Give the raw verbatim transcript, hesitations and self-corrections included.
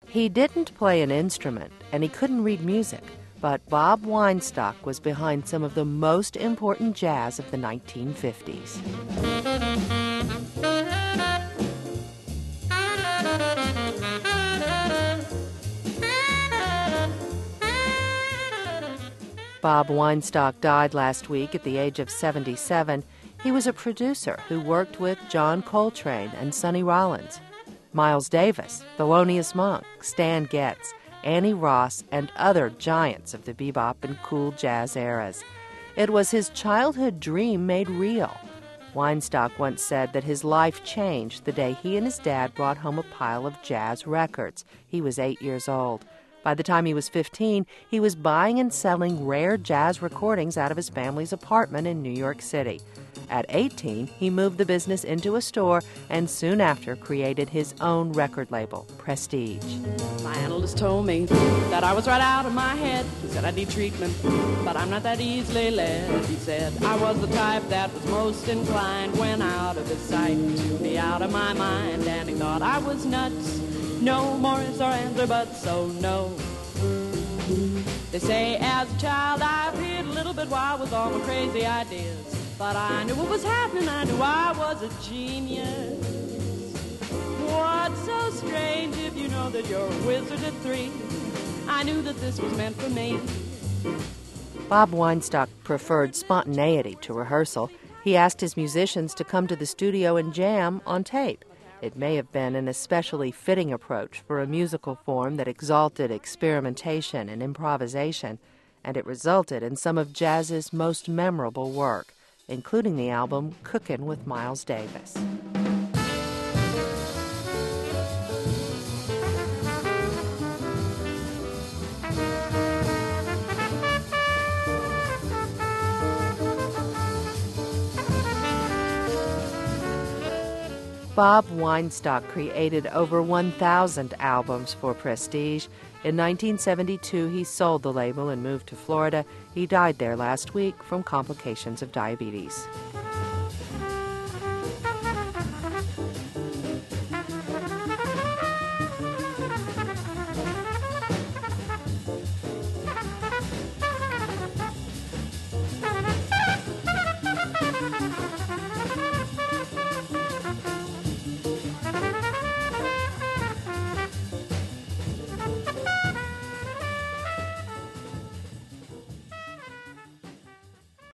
He didn't play an instrument, and he couldn't read music, but Bob Weinstock was behind some of the most important jazz of the nineteen fifties. Bob Weinstock died last week at the age of seventy-seven. He was a producer who worked with John Coltrane and Sonny Rollins, Miles Davis, Thelonious Monk, Stan Getz, Annie Ross, and other giants of the bebop and cool jazz eras. It was his childhood dream made real. Weinstock once said that his life changed the day he and his dad brought home a pile of jazz records. He was eight years old. By the time he was fifteen, he was buying and selling rare jazz recordings out of his family's apartment in New York City. At eighteen, he moved the business into a store and soon after created his own record label, Prestige. My analyst told me that I was right out of my head. He said I need treatment, but I'm not that easily led. He said I was the type that was most inclined when out of his sight to be out of my mind. And he thought I was nuts. No more is our answer, but so no. They say as a child I appeared a little bit wild with all my crazy ideas. But I knew what was happening, I knew I was a genius. What's so strange if you know that you're a wizard at three? I knew that this was meant for me. Bob Weinstock preferred spontaneity to rehearsal. He asked his musicians to come to the studio and jam on tape. It may have been an especially fitting approach for a musical form that exalted experimentation and improvisation, and it resulted in some of jazz's most memorable work, including the album Cookin' with Miles Davis. Bob Weinstock created over one thousand albums for Prestige. In nineteen seventy-two, he sold the label and moved to Florida. He died there last week from complications of diabetes.